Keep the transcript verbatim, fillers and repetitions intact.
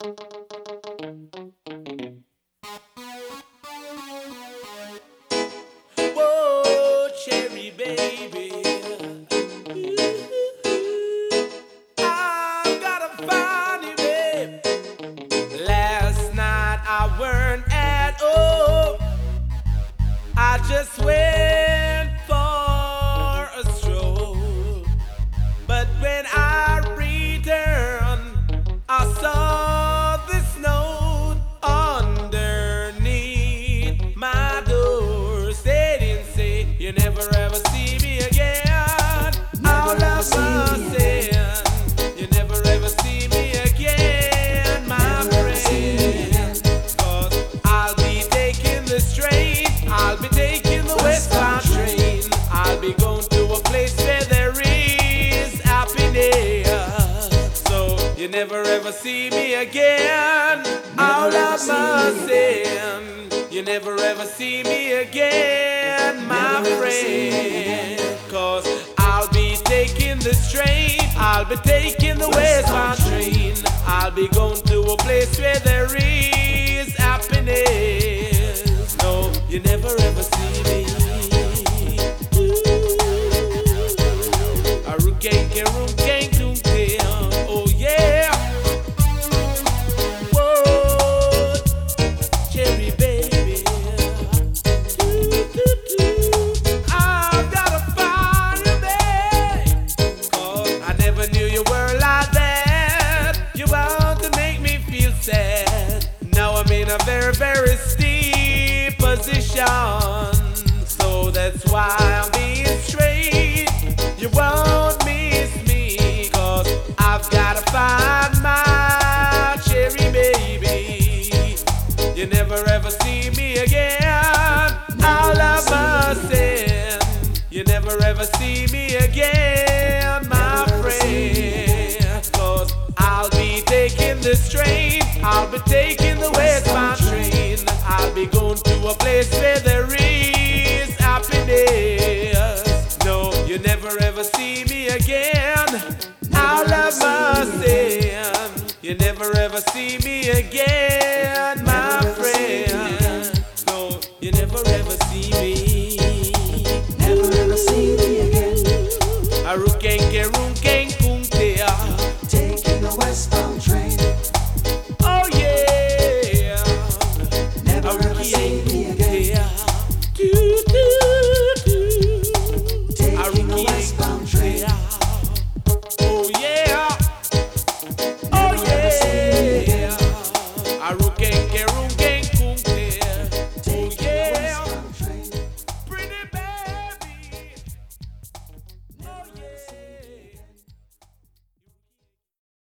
Whoa, cherry baby. I've got a funny babe. Last night I weren't at home. I just went for a stroll. But when I returned, I saw this note underneath my door, stating, say, you never ever see me again. All of my sin, you never ever see me again, my friend. Cause I'll be taking the train, I'll be taking the westbound train. I'll be going to a place where there is happiness. So you never ever see me again. All of my sin, you never ever see me again, my friend. Cause I'll be taking this train, I'll be taking the westbound train. I'll be going to a place where there is happiness. No, you never ever see me. A rookie, rookie, rookie, oh yeah. Whoa, cherry baby. I've got to find you, babe. 'Cause I never knew you were like that. You want to make me feel sad. Now I'm in a very, very steep position. So that's why I'm being straight. You won't miss me, 'cause I've gotta find my cherry baby. You never ever see me again. All of my sin, you never ever see me again, my friend. 'Cause I'll be taking this train, I'll be taking the westbound train. I'll be going to a place where there is happiness. No, you never ever see me again. All of my sin, you never ever see me again, my friend. No, you never ever see me. Never ever see me again. A rookie, rookie, rookie. Taking the westbound train. Oh yeah. Never ever see me again. Do, do, do. Taking the westbound train. Oh yeah. Oh Never ever see me yeah. again. A rookie,